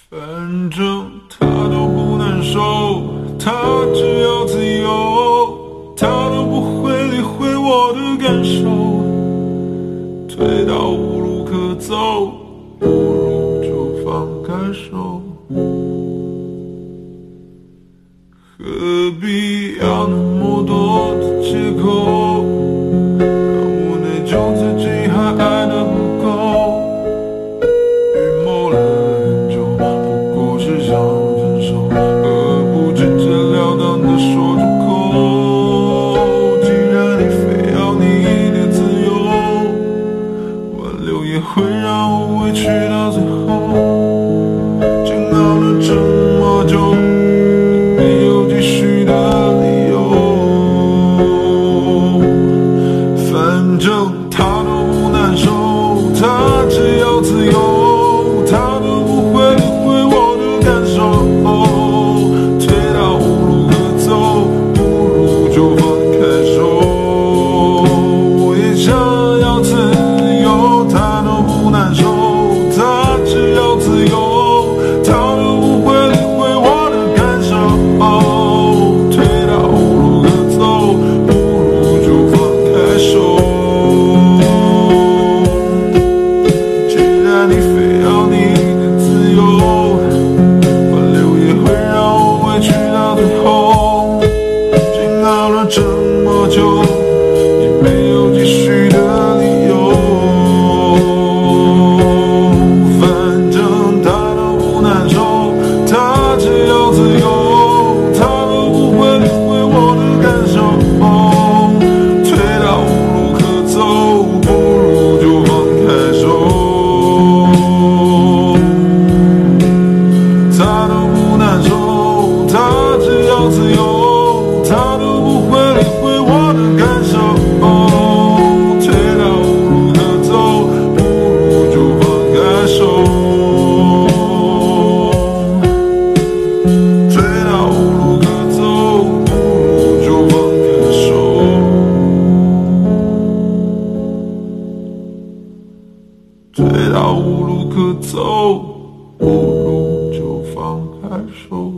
反正他都不难受，他只要自由，他都不会理会我的感受。退到无路可走，不如就放开手。何必要那么多的借口，让我内疚自己还爱得不够。预谋了很久，不过是想分手，何不直截了当的说出口？既然你非要你的自由，挽留也会让我委屈到最后。煎熬了这么久，没有继续的理由。反正他都不难受，他只要自由，他都不会理会我的感受。退到无路可走，不如就放开手。我也想要自由，他都不难受，他只要自由，他都不会理会我的感受。退到无路可走，不如就放开手。既然你非要你的自由，挽留也会让我委屈到最后。煎熬了这么久，也没有继续的理由。反正他都不难受，他只要自由，他都不会理会我的感受。退到无路可走，不如就放开手。他都不难受，他只要自由，他都不会理会我的感受。退到无路可走，不如就放开手。退到无路可走，不如就放开手。退到无路可走，不如就放开手。